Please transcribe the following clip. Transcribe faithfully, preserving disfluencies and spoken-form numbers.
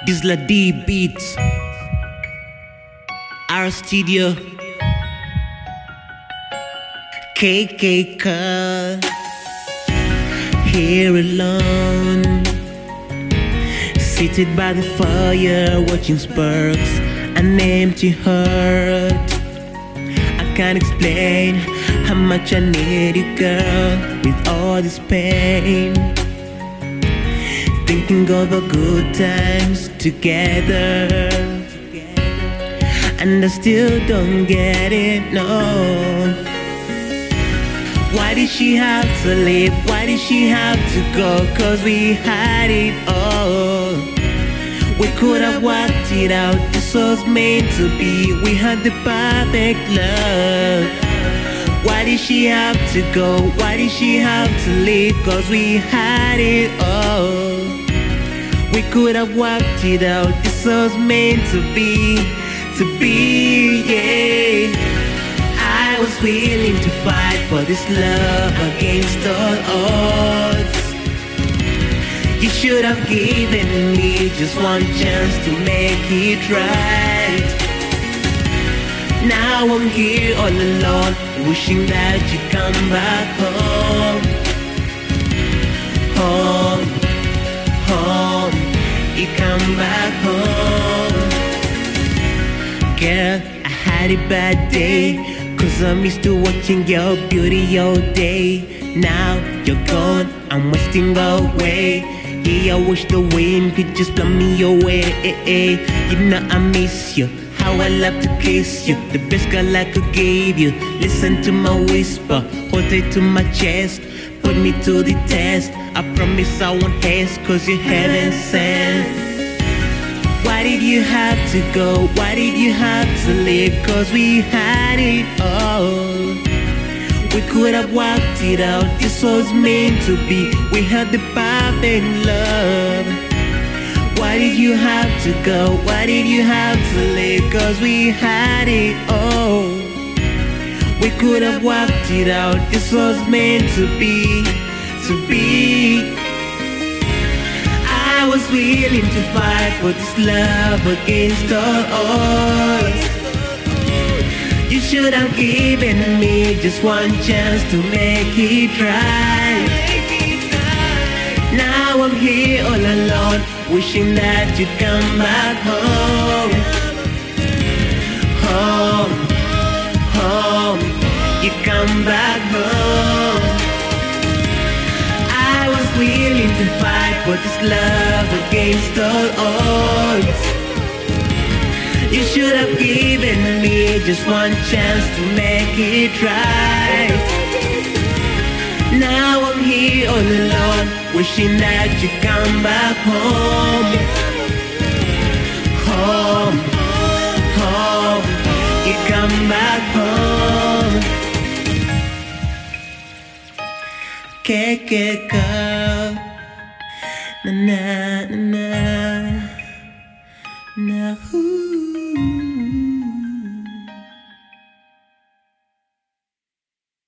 Isla D Beats, our studio, K K K, here alone, seated by the fire, watching sparks, an empty heart. I can't explain how much I need you, girl, with all this pain. Thinking of the good times together, and I still don't get it, no. Why did she have to leave? Why did she have to go? Cause we had it all. We could have worked it out, this was meant to be. We had the perfect love. Why did she have to go? Why did she have to leave? Cause we had it all. We could have worked it out, this was meant to be, to be, yeah. I was willing to fight for this love against all odds. You should have given me just one chance to make it right. Now I'm here all alone, wishing that you'd come back home. Home, home, you come back home. Girl, I had a bad day, cause I'm used to watching your beauty all day. Now you're gone, I'm wasting away. Yeah, I wish the wind could just blow me away. You know I miss you, how I love to kiss you. The best girl I could give you. Listen to my whisper, hold it to my chest. Put me to the test, I promise I won't haste, cause you're heaven sent. Why did you have to go? Why did you have to leave? Cause we had it all. We could have worked it out, this was meant to be. We had the perfect love. Why did you have to go? Why did you have to leave? Cause we had it all. We could have worked it out, this was meant to be, to be. I was willing to fight for this love against all odds. You should have given me just one chance to make it right. Now I'm here all alone, wishing that you'd come back home. Home, home, you come back home. I was willing to fight for this love against all odds. You should have given me just one chance to make it right. Now I'm here all alone, wishing that you'd come back home. Home, home, you come back home. K K K, na na na na.